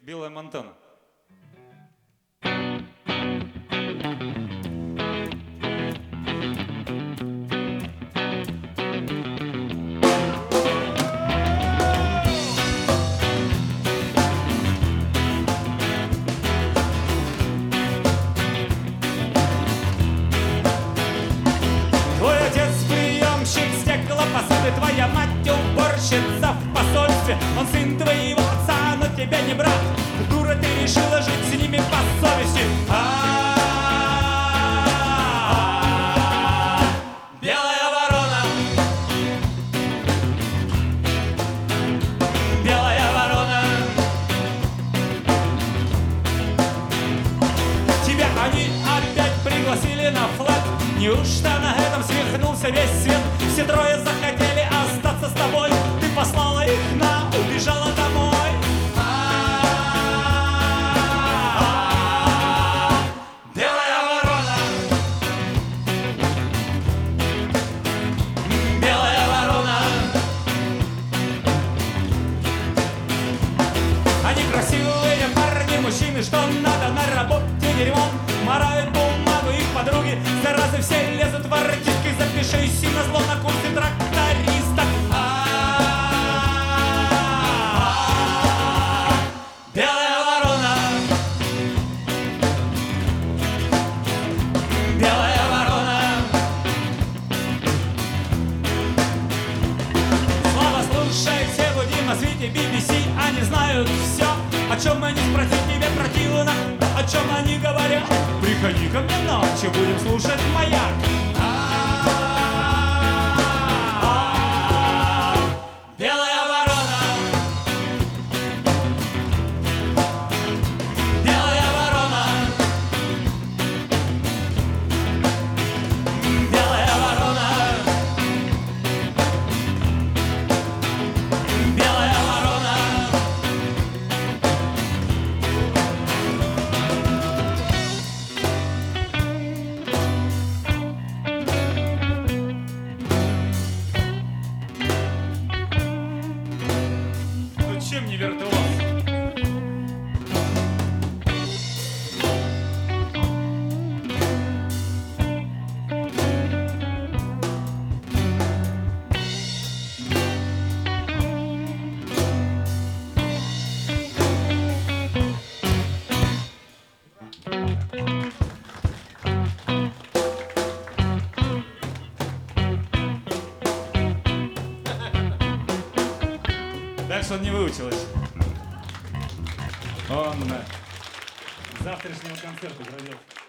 Белая Монтана. Твой отец приемщик стеклопосуды, твоя мать уборщица в посольстве. Он сын твоего отца, но тебя не брат. Дура, ты решила жить с ними по совести. Белая ворона, белая ворона, тебя они опять пригласили на флэт. Неужто на этом свихнулся весь свет? Все трое захотели остаться с тобой. Ты послала их на, убежала домой. Белая ворона, белая ворона. Они красивые парни, мужчины, что надо на работе дерьмом. Морают бумагу их подруги, заразы все лезут в артистки. Запишись и назло на курсе тракториста. Белая ворона, белая ворона. Слава, слушай, все будем на свете BBC. Они знают все, о чем мы не спросить, тебе противно. О чем они говорят? Приходи ко мне ночью, будем слушать маяк. Белая ворона, белая ворона, белая ворона, белая ворона. Ну чем не виртуоз? Дальше он не выучилась. Он завтрашнего концерта грозил.